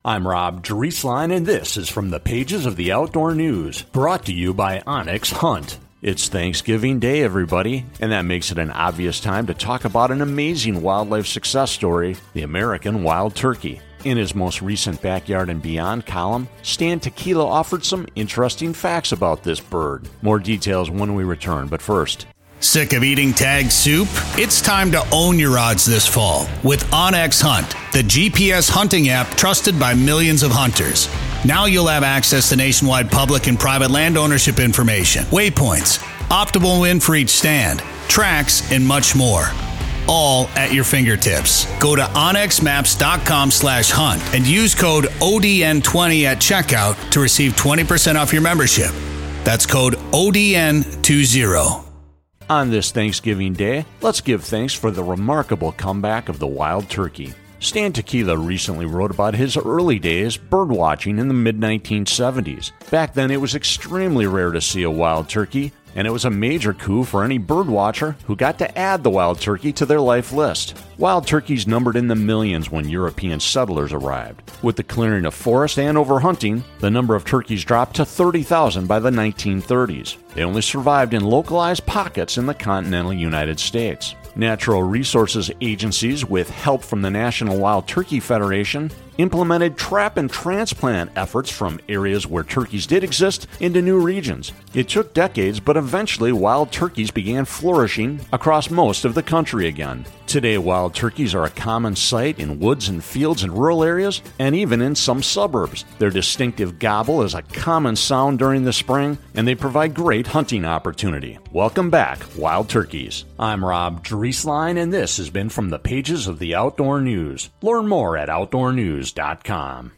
I'm Rob Drieslein, and this is from the pages of the Outdoor News, brought to you by Onyx Hunt. It's Thanksgiving Day, everybody, and that makes it an obvious time to talk about an amazing wildlife success story, the American wild turkey. In his most recent Backyard and Beyond column, Stan Tequila offered some interesting facts about this bird. More details when we return, but first. Sick of eating tagged soup? It's time to own your odds this fall with OnX Hunt, the GPS hunting app trusted by millions of hunters. Now you'll have access to nationwide public and private land ownership information, waypoints, optimal wind for each stand, tracks, and much more. All at your fingertips. Go to onxmaps.com/hunt and use code ODN20 at checkout to receive 20% off your membership. That's code ODN20. On this Thanksgiving Day, let's give thanks for the remarkable comeback of the wild turkey. Stan Tequila recently wrote about his early days birdwatching in the mid-1970s. Back then, it was extremely rare to see a wild turkey, and it was a major coup for any birdwatcher who got to add the wild turkey to their life list. Wild turkeys numbered in the millions when European settlers arrived. With the clearing of forest and overhunting, the number of turkeys dropped to 30,000 by the 1930s. They only survived in localized pockets in the continental United States. Natural resources agencies, with help from the National Wild Turkey Federation, implemented trap and transplant efforts from areas where turkeys did exist into new regions. It took decades, but eventually wild turkeys began flourishing across most of the country again. Today, wild turkeys are a common sight in woods and fields in rural areas, and even in some suburbs. Their distinctive gobble is a common sound during the spring, and they provide great hunting opportunity. Welcome back, wild turkeys. I'm Rob Drieslein, and this has been from the pages of the Outdoor News. Learn more at outdoornews.com.